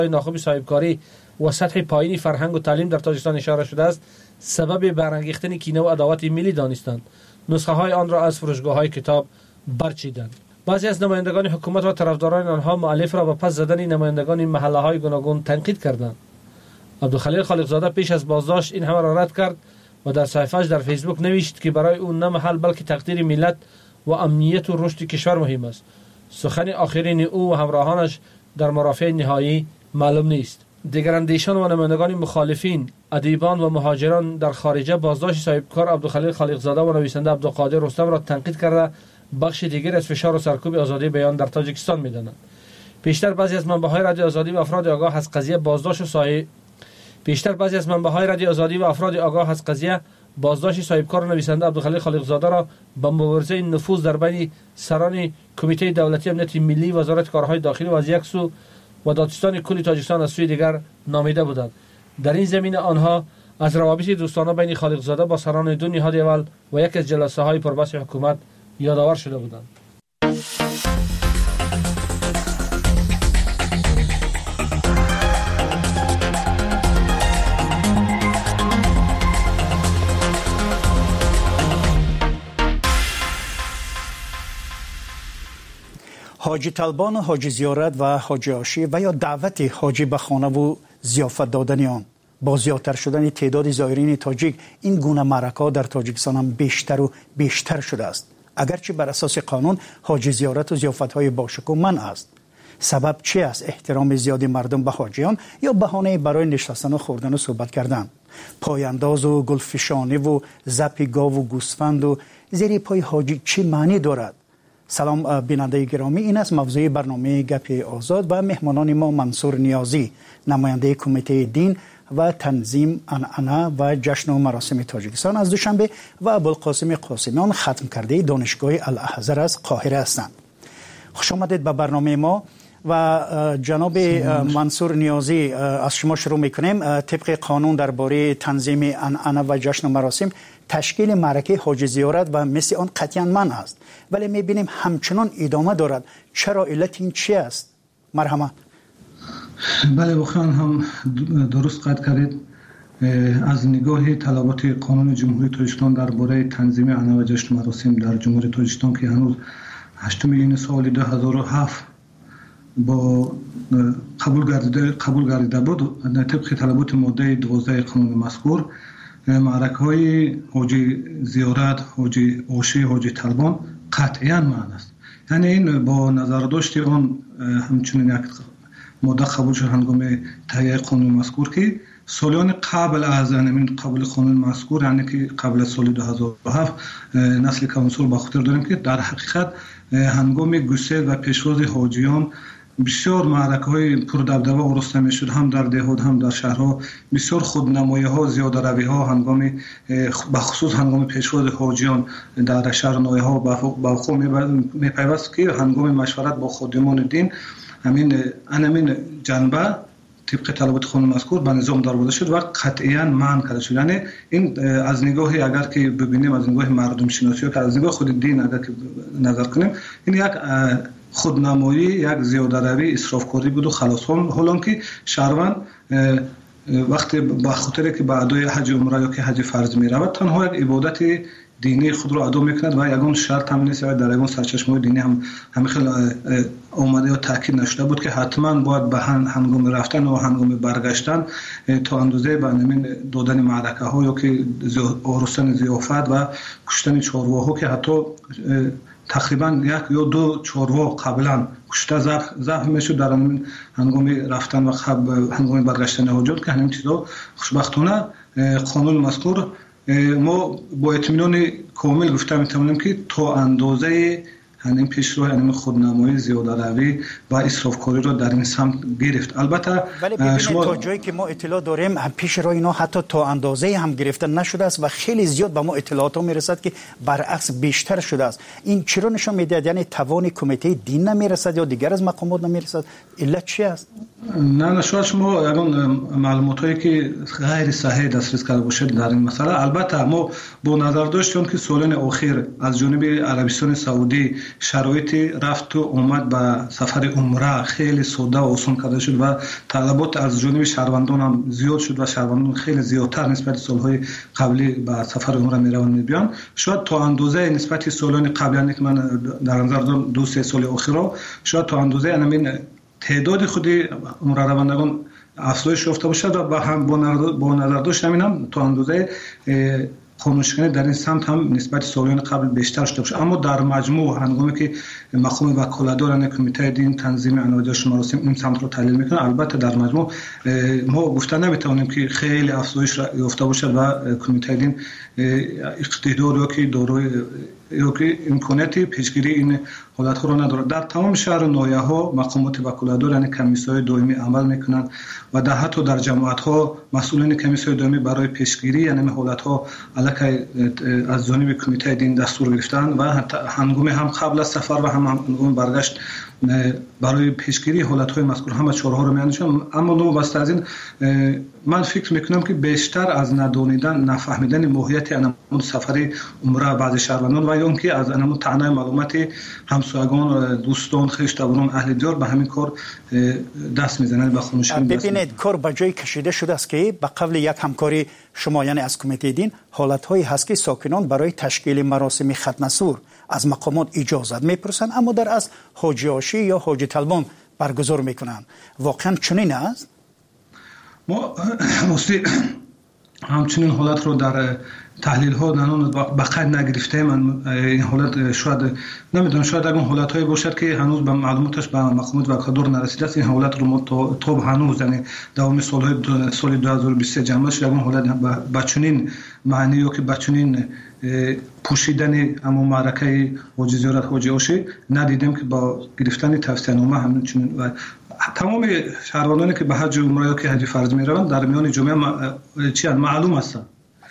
ناخوب صاحبکاری و سطح پایینی فرهنگ و تعلیم در تاجیکستان اشاره شده است سبب برانگیختن کینه و عداوت ملی دانستند. نسخه های آن را از فروشگاه های کتاب برچیدند. بعضی از نمایندگان حکومت و طرفداران آنها مؤلف را با پس زدن نمایندگان محله های گوناگون تنقید کردند. عبدالخلیل خالقزاده پیش از بازداشت این همه را رد کرد و در صفحه‌اش در فیسبوک نوشت که برای او نه محل بلکه تقدیر ملت و امنیت و رشد کشور مهم است. سخن آخرین او و همراهانش در مرافع نهایی معلوم نیست. دیگر اندیشان و نمایندگان مخالفین، ادیبان و مهاجران در خارجه بازداشت صاحبکار عبدالخلیل خالقزاده و نویسنده عبدالقادر رستم را تنقید کرده بخش دیگر از فشار و سرکوب آزادی بیان در تاجیکستان می‌دانند. پیشتر بعضی از منبع‌های رادیو آزادی و افراد آگاه از قضیه بازداشت صاحبکار نویسنده عبدالخلیل خالقزاده را با مبارزه نفوذ در بین سران کمیته دولتی امنیت ملی، وزارت کارهای داخلی و از یک سو و دادستان کل تاجیکستان از سوی دیگر نامیده بودند. در این زمینه آنها از روابط دوستانه بین خالقزاده با سران دو نهاد اول و یک از جلسه های پربحث حکومت یادآور شده بودند. حاجی طلبان، حاجی زیارت و حاجی عاشی و یا دعوت حاجی به خانه و ضیافت دادن آن با زیادتر شدن تعداد زائرین تاجیک این گونه معرکه‌ها در تاجیکستان هم بیشتر و بیشتر شده است. اگرچه بر اساس قانون حاجی زیارت و ضیافت‌های باشکوه منع است. سبب چی است؟ احترام زیادی مردم به حاجیان یا بهانه برای نشستن و خوردن و صحبت کردن؟ پایانداز و گلفشانی و زپ گاو و گوسفند و زیر پای حاجی چه معنی دارد؟ سلام بیننده گرامی، این است موضوع برنامه گپ آزاد و مهمانان ما منصور نیازی، نماینده کمیته دین و تنظیم عنعنه و جشن و مراسم تاجیکستان از دوشنبه و ابوالقاسم قاسمیان ختم کرده دانشگاه الاحزر از قاهره هستند. خوش آمدید به برنامه ما. و جناب منصور نیازی، از شما شروع میکنیم. طبق قانون درباره تنظیم عنعنه و جشن و مراسم تشکیل معرکه حاجی زیارت و مثل آن قطعاً منع است، ولی میبینیم همچنان ادامه دارد. چرا؟ علت این چی است؟ مرحمت. بله، واقعا هم درست قید کردید. از نگاه طلبات قانون جمهوری تاجیکستان درباره تنظیم عنعنه و جشن و مراسم در جمهوری تاجیکستان که هنوز 8 این سال 2007 با قبول گردیده بود، طبق طلبات ماده 12 قانون مذکور معرکه‌های حاجی زیارت، حاجی عاشی، حاجی طلبان قطعاً منع است. یعنی این با نظر داشت آن همچنین یک ماده قبول شد هنگام تهیه قانون مذکور که سالیان قبل از این قبول قانون مذکور، یعنی که قبل از سال 2007 نسل کانسول با خاطر داریم که در حقیقت هنگام گسیل و پیشواز حاجیان بسیار معرکه‌های پردبدبه آورسته می‌شد، هم در دهات هم در شهرها. بسیار خودنمایی‌ها، زیاده‌روی‌ها هنگام بخصوص هنگام پیشواز حاجیان در شهر نایها با خود می‌پیوست که هنگام مشورت با خادمان دین همین جنبه طبق طلبات قانون مذکور به نظام درآورده شد و قطعاً منع کرده شد. یعنی این از نگاه اگر که ببینیم، از نگاه مردم شناسی و از نگاه خود دین اگر که نظر کنیم، این یک خودنمایی، یک زیاده‌روی، اسرافکاری بود و خلاص. حالا که شهروند وقتی با خاطر که به ادای حج عمره یا که حج فرض می‌رود تنها یک عبادت دینی خود را ادا می‌کند و یگان شرط هم نیست، در یگان سرچشمه دینی هم خیلی اومده یا تاکید نشده بود که حتما باید به هنگام رفتن و هنگام برگشتن تا اندازه به همین دادن معرکه‌ها یا که آرستن ضیافت و کشتن چارواها که حتی تقریبا 1 یا 2 چاروا قبلا کشته ذبح میشد در هنگام رفتن و هنگام برگشتن حاجات، که همین چیزا خوشبختانه قانون مذکور ما با اطمینان کامل گفته میتونیم که تا اندازه همین پیشرو، همین خودنمایی، زیاده‌روی و اسرافکاری را در این سمت گرفت. البته ولی ببینید تا جایی که ما اطلاع داریم پیشرو اینا حتی تا اندازه هم گرفته نشده است و خیلی زیاد به ما اطلاعات ها میرسد که برعکس بیشتر شده است. این چرا نشان میده؟ یعنی توان کمیته دین نمیرسد یا دیگر از مقامات نمیرسد؟ علت چی است؟ نه شاید شما یگان معلوماتی که غیر صحیح دسترس کرده باشید در این مسئله. البته ما با نظر داشتیم که سالن اخیر از جانب عربستان سعودی شرایط رفت و آمد به سفر عمره خیلی ساده و آسان کرده شد و طلبات از جانب شهروندان هم زیاد شد و شهروندان خیلی زیادتر نسبت سالهای قبلی به سفر عمره میروند میبیان. شاید تا اندازه نسبت سالان قبلی که من در نظر دارم 2-3 سال اخیرا شاید تا اندازه همین تعداد خود عمره روندگان افزایش یافته باشد و هم با نظر داشت همین هم تا اندازه خاموشکنی در این سمت هم نسبت سالان قبل بیشتر شده باشه. اما در مجموع هنگامی که مقام وکالتداران کمیته دین تنظیم عناوین جشن مراسم این سمت رو تحلیل میکنه، البته در مجموع ما گفتن نمیتونیم که خیلی افزایش یافته باشه و کمیته دین اقتدار یا که دارای یا که امکاناتی پیشگیری این حالت ها را ندارد. در تمام شهر و ناحیه ها مقامات وکالتدار یعنی کمیسیون دائمی عمل میکنند و در حتی در جماعت ها مسئولین کمیسیون دائمی برای پیشگیری یعنی حالت ها علیه از جانب کمیته دین دستور گرفتن و هنگام هم قبل از سفر و هم هنگام برگشت برای پیشگیری حالت های مذکور همه چهارها رو میاندیشند. اما نو واسه از این من فکر میکنم که بیشتر از ندانیدن نفهمیدن ماهیت انمون سفر عمره بعضی شهروندان و یا اینکه از انمون تعنی معلومات همسایگان دوستان خویشاوندان اهل دیار به همین کار دست میزنند. به خاموشی ببینید کار به جای کشیده شده است که به قبل یک همکاری شما یعنی از کمیته دین حالت هایی هست که ساکنان برای تشکیل مراسم ختنه سور از مقامات اجازت میپرسند اما در از حاجی آشی یا حاجی طلبان برگزار میکنند. واقعا چنین است؟ ما همچنین حالت رو در تحلیل ها نانون بقید نگرفته. من این حالت شاید نمیدونم شاید اگر حالت هایی باشد که هنوز به معلوماتش به مقامات وکالتدار نرسیده است. این حالت رو ما تا هنوز یعنی دوام سال 2023 جمع شد اگر حالت بچنین معنی یا که بچنین پوشیدن اما معرکه حاجی زیارت حاجی آشی ندیدیم که با گرفتن توصیه‌نامه همچنین و تمام شهروندانی که به حج و عمره یا که حج فرض میروند در میان جمعه معلوم هستند.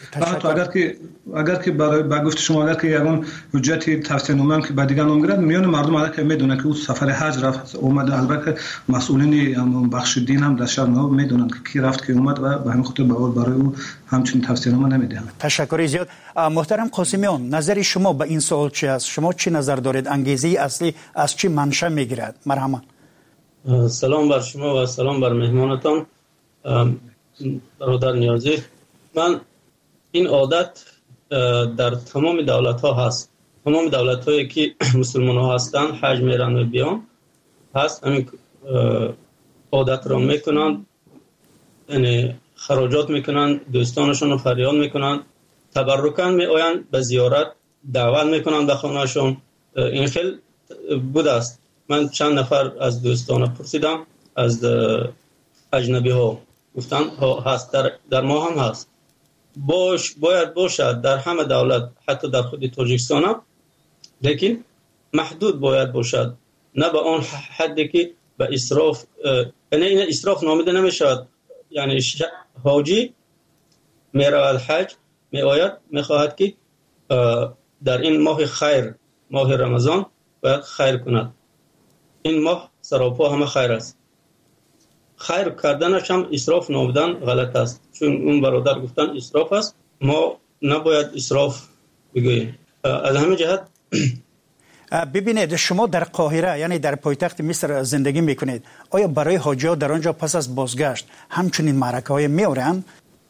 اگر که برای با گفت شما اگر که یگان حجت توصیه‌نامه که به دیگه نمیگیرد میان مردم اگر که میدونن که او سفر حج رفت اومد البته مسئولین بخش دین هم در شهر میدونن که کی رفت کی اومد و به همین خاطر برای او همچین توصیه‌نامه نمیدهند. تشکر زیاد. محترم قاسمیان نظر شما به این سوال چی است؟ شما چی نظر دارید؟ انگیزه اصلی از چی منشأ میگیرد؟ مرحبا. سلام بر شما و سلام بر مهمانتان برادر نیازی. من این عادت در تمام دولت ها هست. تمام دولت هایی که مسلمان ها هستند حج میرن و بیان هست همین عادت را میکنند، یعنی خراجات میکنند، دوستانشون رو فریاد میکنند، تبرکاً میآیند به زیارت، دعوت میکنند به خانهشون. این خیلی بوده است. من چند نفر از دوستان پرسیدم از اجنبی ها گفتن هست در ما هم هست. باید باشد در همه دولت حتی در خود تاجیکستان هم، لیکن محدود باید باشد، نه به آن حدی که به اسراف، یعنی این اسراف نامیده نمیشود. یعنی حاجی میرود حج میآید میخواهد که در این ماه خیر، ماه رمضان باید خیر کند. این ماه سراپا همه خیر است. خیر کردنش هم اسراف نامیدن غلط است، چون اون برادر گفتن اسراف است. ما نباید اسراف بگوییم. از همه جهت ببینید شما در قاهره یعنی در پایتخت مصر زندگی میکنید، آیا برای حاجی‌ها در آنجا پس از بازگشت همچنین معرکه‌های میآورند؟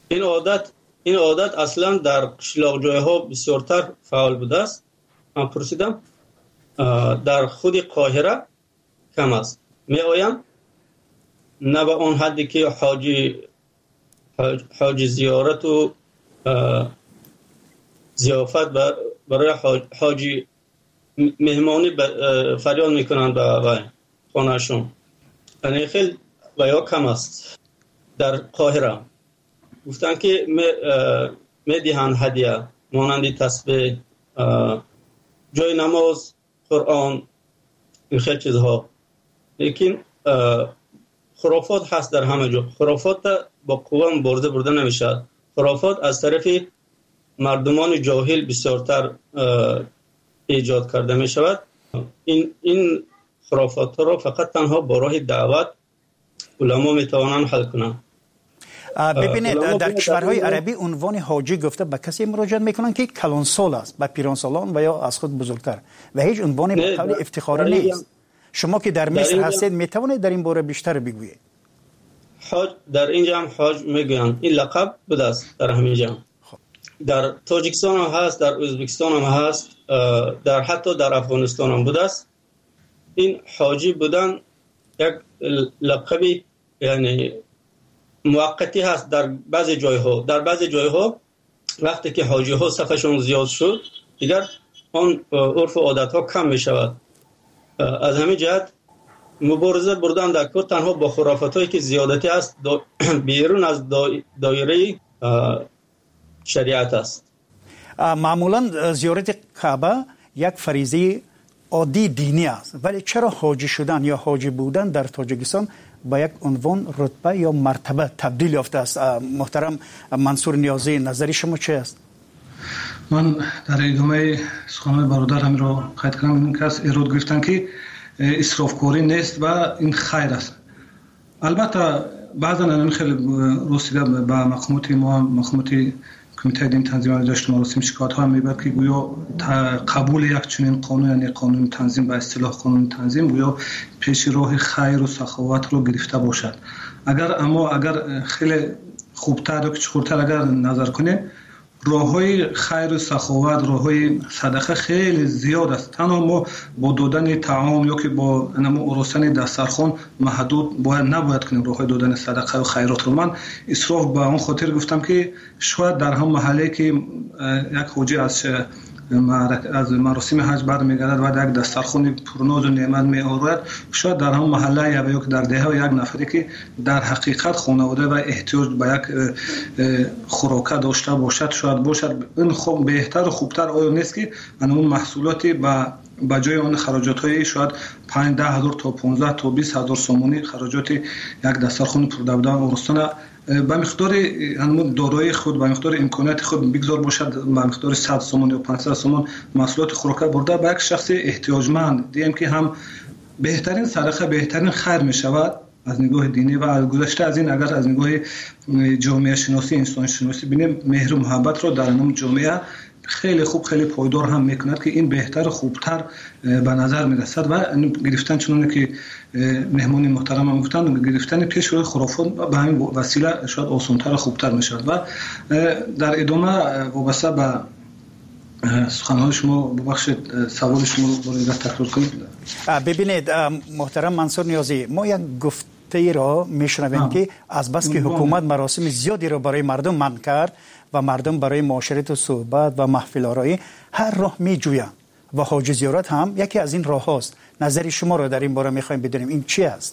این عادت اصلا در قشلاق جای‌ها بسیارتر فعال بوده است. من پرسیدم در خود قاهره کم است. میآیند نه به اون حدی که حاجی زیارت و ضیافت برای حاجی مهمانی فریاد میکنند به خانهشون. یعنی خیلی بیا کم است. در قاهره گفتن که میدهند هدیه مانند تسبیح، جای نماز، قرآن، این خیلی چیزها. لیکن خرافات هست در همه جا. خرافات با قوه مبارزه برده نمیشد. خرافات از طرف مردمان جاهل بسیارتر ایجاد کرده می شود. این خرافات ها را فقط تنها با راه دعوت علما می توانند حل کنند. ببینید در کشورهای عربی عنوان حاجی گفته به کسی مراجعه میکنن که کلانسال است، به پیرانسالان و یا از خود بزرگتر و هیچ عنوانی به قول افتخاری نیست. شما که در مصر هستید میتوانید در این باره بیشتر بگویید؟ حاج در اینجا هم حاج میگن، این لقب بوده است در همینجا. در تاجیکستان هم هست، در ازبکستان هم هست، در حتی در افغانستان هم بوده است. این حاجی بودن یک لقبی یعنی موقتی هست در بعضی جایها. در بعضی جایها وقتی که حاجی ها صفشون زیاد شد دیگر آن عرف و عادت ها کم می شود. از همین جهت مبارزه بردن در کار تنها با خرافات هایی که زیادتی است بیرون از دایره شریعت است. معمولا زیارت کعبه یک فریضه عادی دینی است، ولی چرا حاجی شدن یا حاجی بودن در تاجیکستان با یک عنوان رتبه یا مرتبه تبدیل یافته است؟ محترم منصور نیازی، نظری شما چه است؟ من در ادامه سخنان برادرم را قید کنم این کس ایراد گرفتن که اسرافکاری نیست و این خیر است. البته بعضا این خیلی رسیده به مقامات ما، مقامات کمیته دین تنظیم علیه مراسم شکایت ها میبرد که گویا قبول یک چنین قانون یعنی قانون تنظیم به اصطلاح قانون تنظیم گویا پیش راه خیر و سخاوت رو گرفته باشد. اگر خیلی خوبتر و چخورتر اگر نظر کنیم راه‌های خیر و سخاوت، راه‌های صدقه خیلی زیاد است. تنها ما با دادن طعام یا که با ارسطن دسترخوان محدود نباید کنیم راه‌های دادن صدقه و خیرات رو. من اسراف به اون خاطر گفتم که شاید در هم محله که یک حاجی از مراسم حج برمیگردد و یک دسترخوان پرناز و نعمت میآورد، شاید در هم محله یا که در دهه یک نفری که در حقیقت خانواده و احتیاج به یک خوراک داشته باشد شاید باشد. این خوب بهتر و خوبتر آیا نیست که اون محصولاتی با جای آن خراجات های شاید 5-10 هزار تا 15 تا 20 هزار سومانی خراجات یک دسترخوان پردودن ارسطن به مقدار دارایی خود، به مقدار امکانات خود بگذار باشد، به مقدار 100 سومون یا 500 سومون محصولات خوراک برده به یک شخص احتیاجمند دیم که هم بهترین صدقه بهترین خیر می شود از نگاه دینی. و از گذشته از این اگر از نگاه جامعه شناسی انسان شناسی بینیم مهر و محبت را در اون جامعه خیلی خوب خیلی پایدار هم میکند که این بهتر و خوبتر به نظر میرسد و گرفتن چنانه که مهمانی محترم هم گفتن گرفتن پیش روی خرافات به همین وسیله شاید آسان‌تر و خوبتر میشد. و در ادامه وابسته به سخنهای شما ببخشید سوال شما رو باید تکرار کنید. ببینید محترم منصور نیازی، ما یک گفته را میشنویم که از بس که حکومت مراسم زیادی را برای مردم منع کرد و مردم برای معاشرت و صحبت و محفل آرایی هر راه می جویند و حاج زیارت هم یکی از این راه هاست. نظری شما را در این باره می خواهیم بدونیم، این چی است؟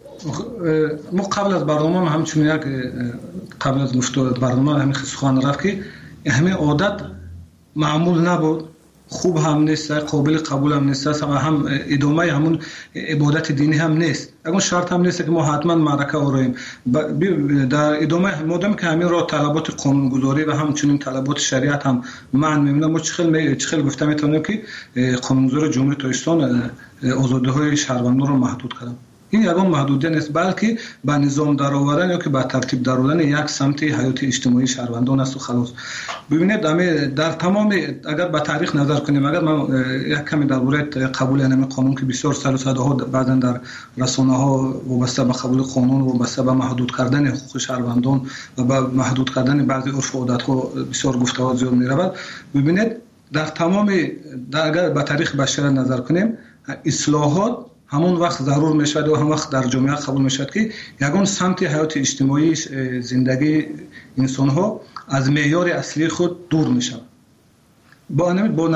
ما قبل از برنامه همچنین یک قبل از گفتار برنامه همین سخن رفت که همین عادت معمول نبود، خوب هم نیست، قابل قبول هم نیست و هم ادامه همون عبادت دینی هم نیست. اون شرط هم نیست که ما حتما معرکه آراییم. در ادامه مادام که همین را طلبات قانونگذاری و همچنین طلبات شریعت هم معنی می‌بینم، ما چخیل گفته میتونیم که قانونگذار جمهوری تاجیکستان آزادی‌های شهروندان را محدود کردن. این یگان محدودیت نیست بلکه به نظام درآوردن یا که به ترتیب درآوردن یک سمت حیات اجتماعی شهروندان است و خلاص. ببینید در تمام اگر به تاریخ نظر کنیم، اگر من یک کمی درباره قبول این قانون که بسیار سال و سالها بعداً در رسانه‌ها وابسته به قبول قانون و وابسته به محدود کردن حقوق شهروندان و به محدود کردن بعضی عرف و عادت‌ها بسیار گفته‌ها زیاد می‌رود. ببینید در تمام اگر به تاریخ بشر نظر کنیم، اصلاحات همون وقت ضرور میشود و هم وقت در جامعه قبول میشود که یگان سمت حیات اجتماعی زندگی انسان ها از معیار اصلی خود دور میشود. با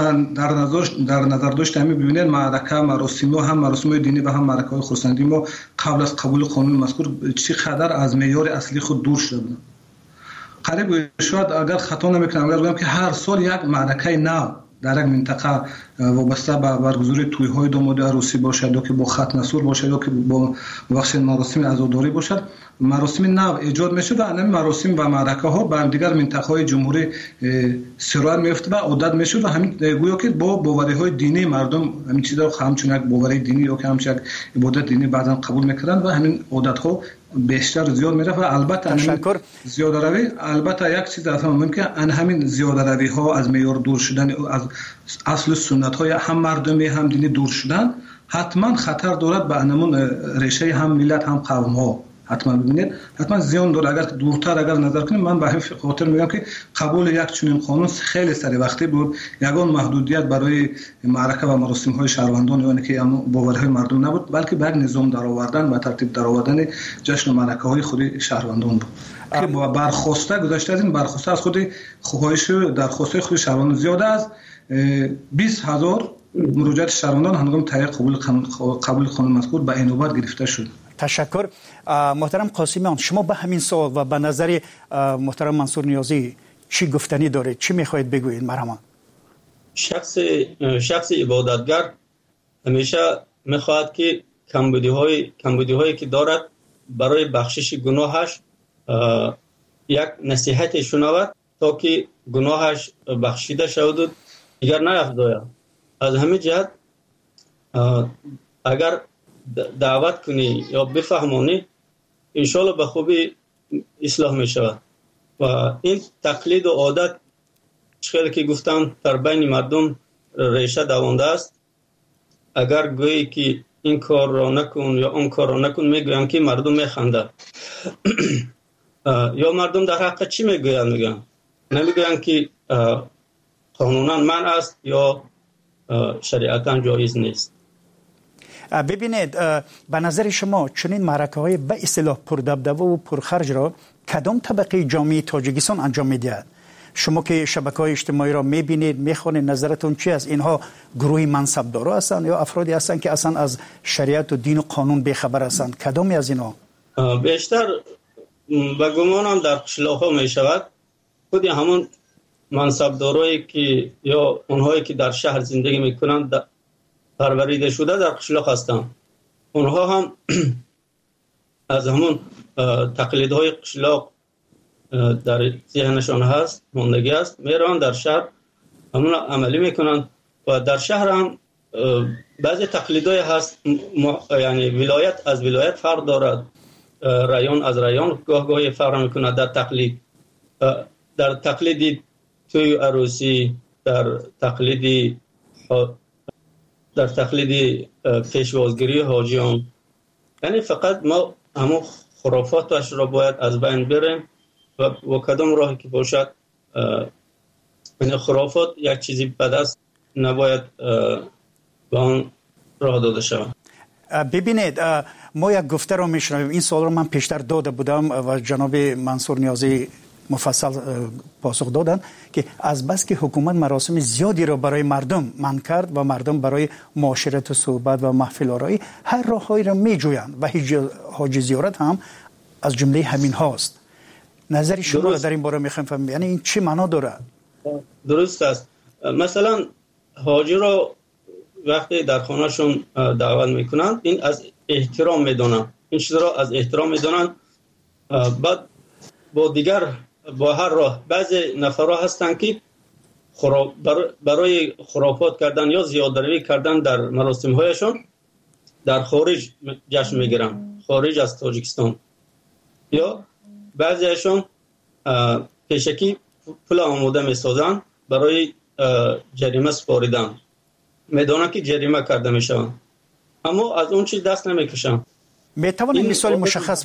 در نظر داشت همین ببینید معرکه مراسم ها هم مراسم دینی و هم معرکه های خرسندی ما قبل از قبول قانون مذکور چقدر از معیار اصلی خود دور شده بودند. قریب شاید اگر خطا نمیکنم اگر بگم که هر سال یک معرکه نو در یک منطقه وابسته به برگزاری توی‌های داماد عروسی باشد یا که با ختم نسور باشد یا که با بخش مراسم عزاداری باشد، مراسم نو ایجاد میشه و همین مراسم و معرکه ها به دیگر منطقه‌های جمهوری سرایت میفته و عادت میشه و همین گویا که با باوری‌های دینی مردم همین چیزا رو همچون یک باوری دینی یا که همچون یک عبادت دینی بعضا قبول میکردن و همین عادت‌ها بیشتر زیاد میره و البته تشکر. زیاده روی البته یک چیز اصلا ممکن ان همین زیاده روی ها از معیار دور شدن از اصل سنت های هم مردمی هم دینی دور شدن حتما خطر دارد به انمون ریشه هم ملت هم قوم ها. حتما ببینید حتما زیان داره. اگر دورتر اگر نظر کنیم من به همین خاطر میگم که قبول یک چنین قانون خیلی سری وقتی بود. یگان محدودیت برای معرکه و مراسم های شهروندان یعنی که باورهای مردم نبود بلکه به یک نظام درآوردن و ترتیب درآوردن جشن و معرکه های خود شهروندان بود که با برخواسته گذشته از این برخواسته از خود خواهش درخواسته خود شهروندان زیاده از 20,000 مراجعات شهروندان هنگام تایید قبول قانون مذکور به اینوبت گرفته شد. تشکر. محترم قاسمیان شما به همین سوال و به نظر محترم منصور نیازی چی گفتنی دارید؟ چی میخواهید بگویید؟ مرحبا. شخص عبادتگر همیشه میخواهد که کمبودی هایی که دارد برای بخشش گناهش یک نصیحت شنود تا که گناهش بخشیده شود و دیگر نیفزاید. از همین جهت اگر دعوت کنی یا بفهمانی انشالله به خوبی اصلاح می شود و این تقلید و عادت خیلی که گفتم در بین مردم ریشه دوانده است. اگر گویی که این کار را نکن یا اون کار را نکن میگویم که مردم میخنده یا مردم در حق چی میگوین؟ میگن نمیگوین که قانونا منع است یا شریعتا جایز نیست. ببینید به نظر شما چنین معرکه های به اصطلاح پردبدبه و پرخرج را کدام طبقه جامعه تاجیکستان انجام میدهد؟ شما که شبکه‌های اجتماعی را میبینید میخوانید نظرتون چی است؟ اینها گروه منصبدارا هستند یا افرادی هستند که اصلا از شریعت و دین و قانون بیخبر هستند؟ کدامی از اینها؟ بیشتر به گمانم در قشلاق‌ها میشود خود همون منصبدارایی که یا اونهایی که در شهر زندگی میکنند پروریده شده در قشلاق هستند. اونها هم از همون تقلیدهای قشلاق در ذهنشان هست موندگی است میرن در شهر همون عملی میکنن و در شهر هم بعضی تقلیدهای هست یعنی ولایت از ولایت فرق دارد، رایون از رایون گاهی فرق میکنه در تقلید توی عروسی، در تقلید پیشوازگیری حاجیان. یعنی فقط ما همون خرافاتش را باید از بین بریم و کدام راهی که باشد یعنی خرافات یک چیزی بد است نباید به آن راه داده شود. ببینید ما یک گفته را میشنویم. این سوال را من پیشتر داده بودم و جناب منصور نیازی مفصل پاسخ دادن که از بس که حکومت مراسم زیادی را برای مردم منع کرد و مردم برای معاشرت و صحبت و محفل آرایی هر راههایی را میجویند و حاج زیارت هم از جمله همین هاست. نظر شما در این باره میخوایم فهمیم یعنی این چی معنا داره؟ درست است. مثلا حاجی را وقتی در خانهشون دعوت میکنند این از احترام میدونن، این چیز را از احترام میدونن. بعد با هر راه بعضی نفرها هستند که برای خرافات کردن یا زیاده‌روی کردن در مراسم هایشون در خارج جشن میگیرن، خارج از تاجیکستان. یا بعضیشون پیشکی پول آماده میسازن برای جریمه سپاریدن، میدونن که جریمه کرده میشن اما از اون چیز دست نمیکشن. میتوانید مثال مشخص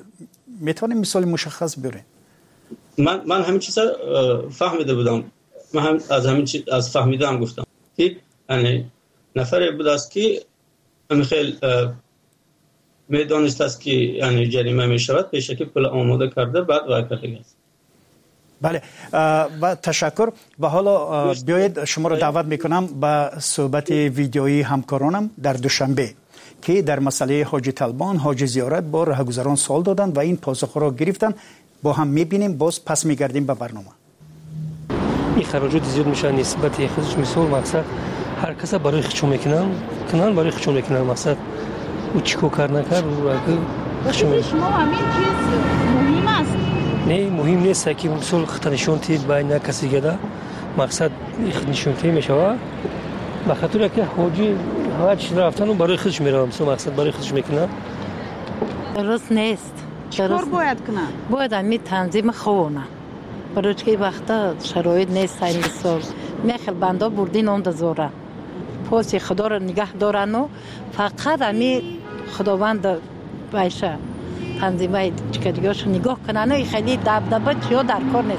بیارید؟ من همین چیزا فهمیده بودم. من هم از همین چیز از فهمیدم گفتم که یعنی نفری بود است که خیلی میدانست است که یعنی جریمه میشود پیشکی پول آماده کرده بعد واقعی است. بله و تشکر. و حالا بیایید شما را دعوت میکنم به صحبت ویدیویی همکارانم در دوشنبه که در مسئله حاج طلبان حاج زیارت با راهگذران سوال دادن و این پاسخ را گرفتن. با هم میبینیم باز پس میگردیم به برنامه. این خراجات زیاد میشه نسبت خودش مثال مقصد هر کس برای خشم میکنن برای خشم میکنن مقصد او چیکو کار نکرد و اگه شما همین چیز مهم است. نه مهم نیست که مثال خط نشون تید بین کسی گدا مقصد نشون تی میشه به خاطر که حاج رفتن برای خودش میره مثلا مقصد برای خودش میکنه. درست نیست. چیکار باید کنن؟ باید همین تنظیم خوونه برای که وقتا شرایط نیست این سال میخل بنده بردین اون دزوره پاس خدا رو نگه دارن و فقط همین خداوند باشه تنظیمای چکدیگاش نگاه کنن و خیلی دبدبه چیا در کار نیست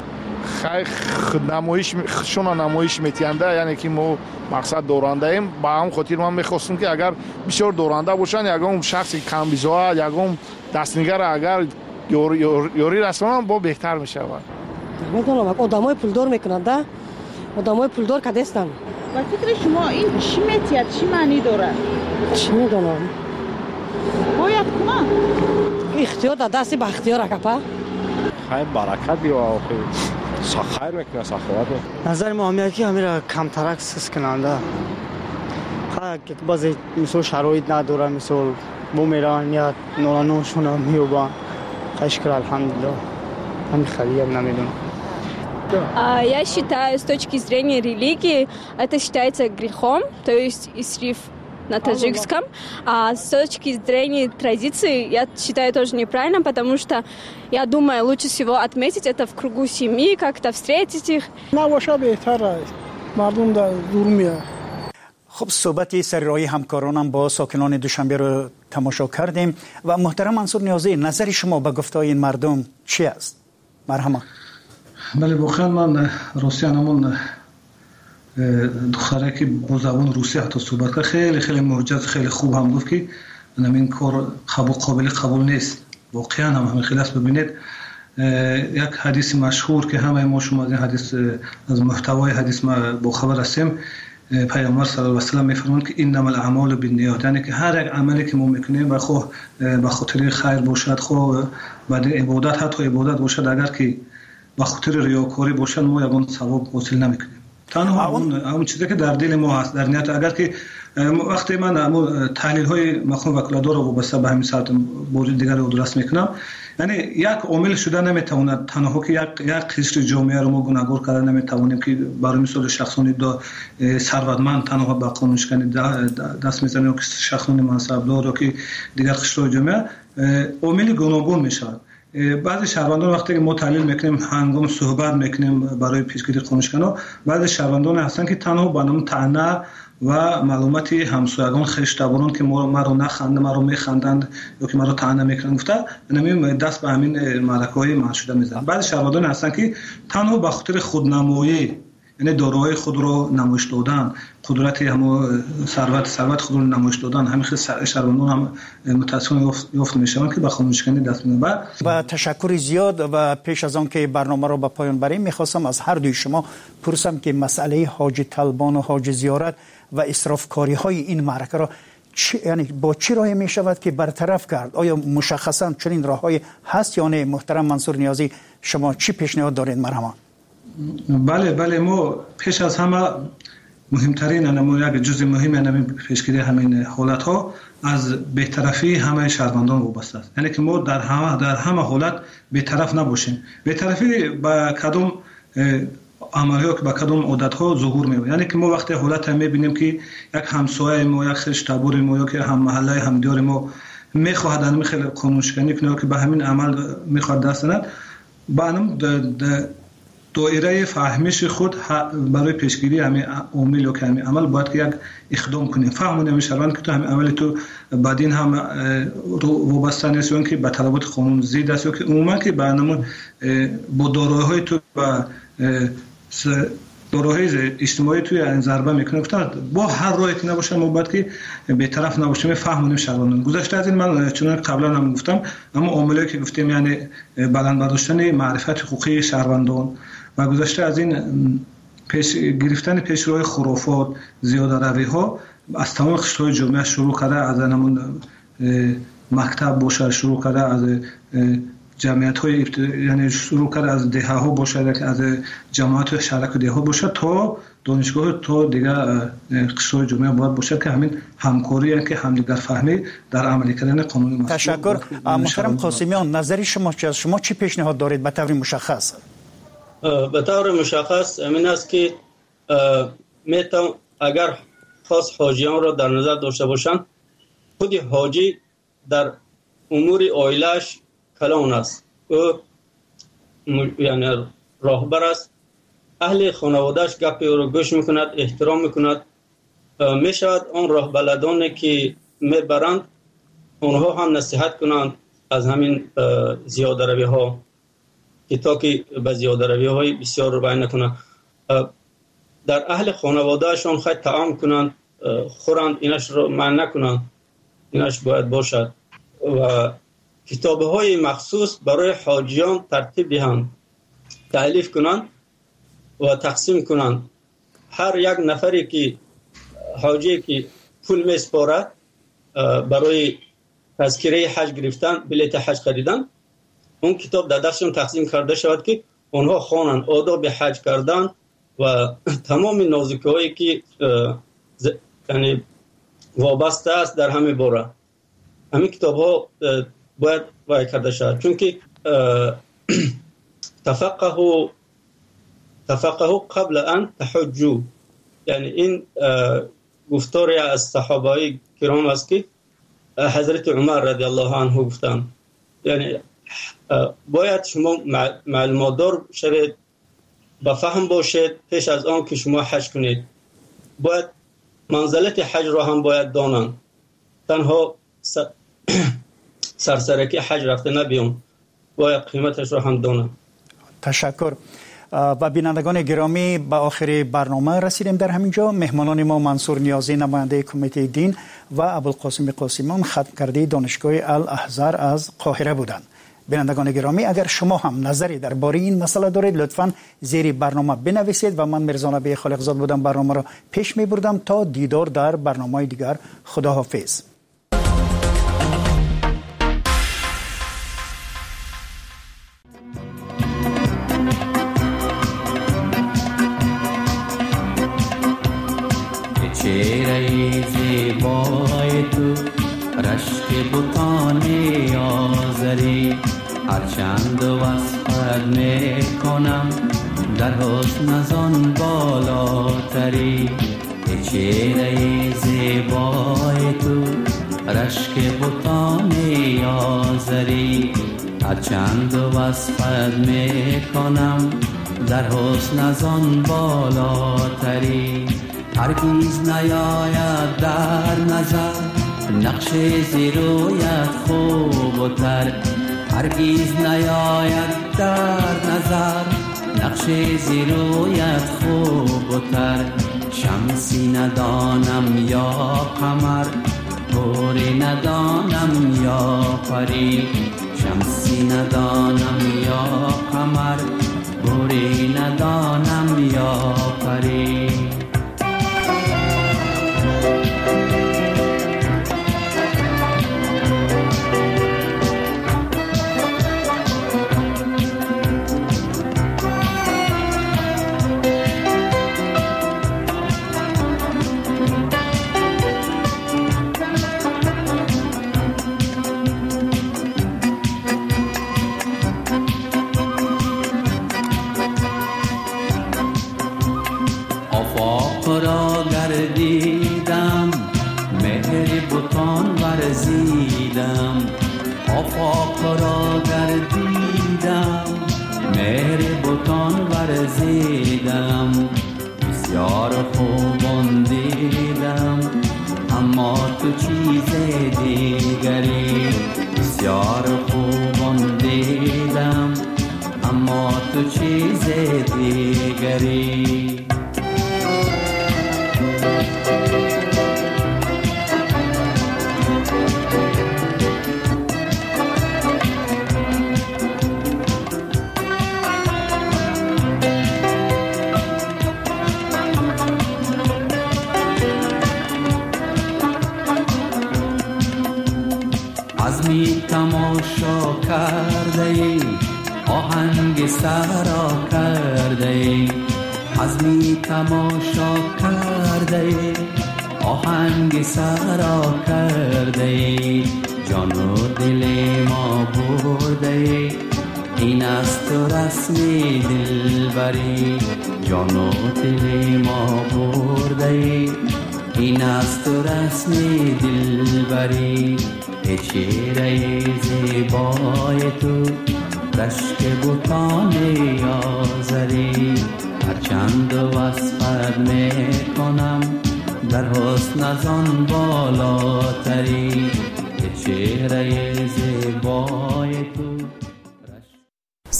نمایش میتینده یعنی که ما مقصد دورنده ایم با هم خاطر من میخواستم که اگر بسیار دورنده باشن یکم شخصی کم بیزا یکم دستنگر اگر یوری رسانه با بهتر میشه میدونم آدمای پولدار میکنند آدمای پولدار که دستن و فکر شما این چی میتید چی معنی داره چی میدونم باید کنن اختیار در دستی به اختیار اکپا خیر برکت بیا آخی خیر میکنه سخاوت نظر ما همیه که همین را کم ترک سس کننده که بعضی مثل شرایط نداره مثل بو میرن یا نورانوشون هم میوبان خشکر الحمدلله همین خیلی هم намидунам. Я считаю, с точки зрения религии, это считается грехом, то есть исриф на таджикском. А с точки зрения традиции, я считаю тоже неправильно, потому что, я думаю, лучше всего отметить это в кругу семьи, как-то встретить их. خب صحبت سررای همکارانم با ساکنان دوشنبه رو تماشا کردیم و محترم منصور نیازی نظر شما به گفتهای این مردم چی است؟ مرحبا. بله بخیر من روسیانمون دختره که با زبان روسی حتی صحبت کرد خیلی خیلی معجز خیلی خوب هم گفت که این کار قابل قبول نیست واقعا هم خیلی است. ببینید یک حدیث مشهور که همه ما شما از این حدیث از محتوای حدیث ما با خبر هستیم پیامبر صلی الله علیه و سلم میفرمایند که انما الاعمال بالنیات یعنی که هر یک عملی که ما میکنیم به خاطر خیر باشد بعد عبادت حتی عبادت باشد اگر که به خاطر ریاکاری باشد ما یگان ثواب حاصل نمیکنیم تنها اون چیزی که در دل ما هست در نیت اگر که وقتی من تحلیل های مفهوم وکالت رو وابسته به همین ساعت موضوع دیگر رو درست میکنم یعنی یک عامل شده نمیتواند تنها که یک قشر جامعه رو ما گوناگور کردن نمیتوانیم که برای مثال شخصانی ثروتمند تنها به قانونشکنی دست میزنیم که شخصانی منصبدار که دیگر قشر جامعه عامل گوناگون میشود. بعضی شهروندان وقتی که ما تحلیل میکنیم هنگام صحبت میکنیم برای پیشگیری قانونشکنان بعضی شهروندان هستن که تنها با نام طعنه و معلومات همسایگان خشتباران که ما رو نخنده ما رو میخندند یا که ما رو طعنه میکنن گفته نمیم دست به همین معرکه‌های منشوده میزنن. بعضی شهروندان هستن که تنها به خاطر خودنمایی یعنی دارایی خود رو نمایش دادن قدرت همو ثروت خود رو نمایش دادن همین شهروندان هم متأسفانه یافت میشن که به قانونشکنی دست میدن. با تشکر زیاد و پیش از آن که برنامه رو به پایان بریم میخواستم از هر دوی شما پرسم که مسئله حاج طلبان و حاج زیارت و اسرافکاری های این معرکه را یعنی با چی راهی می شود که برطرف کرد؟ آیا مشخصا چنین راههایی هست یا نه؟ محترم منصور نیازی شما چی پیشنهاد دارید؟ مرحبا. بله ما پیش از همه مهمترین یک جزء مهم پیشگیری همین حالت ها از بی‌طرفی همه شهروندان وابسته است. یعنی که ما در همه حالت بی‌طرف نباشیم. بی‌طرفی با کدام عملیات با کدام عادت ها ظهور می‌یابد. یعنی که ما وقتی حالت می‌بینیم که یک همسایه ما یک خشتبار ما یا که هم محله همدیار ما می‌خواهد همین خیلی قانونشکنی کنه که به همین عمل می‌خواد دست بزند با دایره فهمش خود برای پیشگیری همین عامل و که همین عمل باید که یک اقدام کنیم فهمونیم میشوند که تو همین عمل تو بعدین هم وابسته نیست یا که به طلبات قانون ضد است یا که عموما که برنامه با دارایی‌های تو و دارایی‌های اجتماعی توی این ضربه میکنه که با هر راهی که نباشه ما باید که بی‌طرف نباشیم فهمونیم شهروندان. گذشته از این من چون قبلا هم گفتم اما عاملی که گفتیم یعنی بلند برداشتن معرفت حقوقی شهروندان و گذشته از این گرفتن پیشروهای خرافات زیاده روی ها از تمام قشرهای جامعه شروع کرده از همون مکتب باشه شروع کرده از جمعیت های یعنی شروع کرده از دهه ها باشه از جماعت شهرک دهه ها باشه تا دانشگاه تا دیگر قشرهای جامعه باید باشه که همین همکاری که همدیگر فهمی در عملی کردن قانون. تشکر. محترم قاسمیان نظر شما چی است؟ شما چی پیشنهاد دارید به طور مشخص؟ به طور مشخص امین است که اگر خاص حاجیان را در نظر داشته باشند خود حاجی در امور عائله‌اش کلان است. او یعنی راهبر است. اهل خانوادهش گپ او را گوش میکند، احترام میکند. میشود آن راهبلدانی که میبرند اونها هم نصیحت کنند از همین زیاده روی ها که تا که به زیاده روی های بسیار رو بیان نکنند. در اهل خانوادهشان خیلی طعام کنند، خورند، اینش رو منع نکنند، اینش باید باشد. و کتاب های مخصوص برای حاجیان ترتیب دهند، تألیف کنند و تقسیم کنند. هر یک نفری که حاجی که پول میسپارد برای تذکره حج گرفتن، بلیط حج خریدن، اون کتاب در دستشون تقسیم کرده شود که اونها خوانند آداب حج کردن و تمام نازکی‌هایی که یعنی وابسته است در همه باره. همین کتاب ها باید وای کرده شود، چون که تفقهوا قبل ان تحجوا، یعنی این گفتاری از صحابه کرام است که حضرت عمر رضی الله عنه گفتند. یعنی باید شما معلوماتدار شوید، با فهم باشید پیش از آن که شما حج کنید. باید منزلت حج را هم باید دانند، تنها سرسرکی حج رفته نبیون، باید قیمتش را هم دانند. تشکر. و بینندگان گرامی، به آخر برنامه رسیدیم. در همینجا مهمانان ما منصور نیازی نماینده کمیته دین و ابوالقاسم قاسمیان ختم کرده دانشگاه الاحزار از قاهره بودند. بینندگان گرامی، اگر شما هم نظری درباره این مسئله دارید لطفاً زیر برنامه بنویسید و من مرزا نبی خالقزاد بودم برنامه را پیش می‌بردم. تا دیدار در برنامه دیگر، خداحافظ. چهره زیبای تو، رشک بتان آزری، هرچند وصفت میکنم در حسن ازان بالاتری. چهره زیبای تو، رشک بتان آزری، هرچند وصفت میکنم در حسن ازان بالاتری. هرگیز نیاید در نظر نقش زیرویت خوب و تر، هرگیز نیاید در نظر نقش زیرویت خوب و تر. شمسی ندانم یا قمر، گوری ندانم یا پری، شمسی ندانم یا قمر، گوری ندانم یا پری. آفاق را گردیدم، مهر بتان ورزیدم، بسیار خوبان دیدم، اما تو چیز دیگری. بسیار خوبان دیدم، اما تو چیز دیگری. تماشا کرده ای، آهنگ سرا کرده ای، عزمی تماشا کرده ای، آهنگ سرا کرده ای، جان و دل ما برده ای، این است رسمی دلبری. جان و دل ما برده ای، این است رسمی دلبری. ای چهره زیبای تو رشک بوتان آزری هرچند وصفت میکنم در حسن از آن بالاتری ای چهره زیبای تو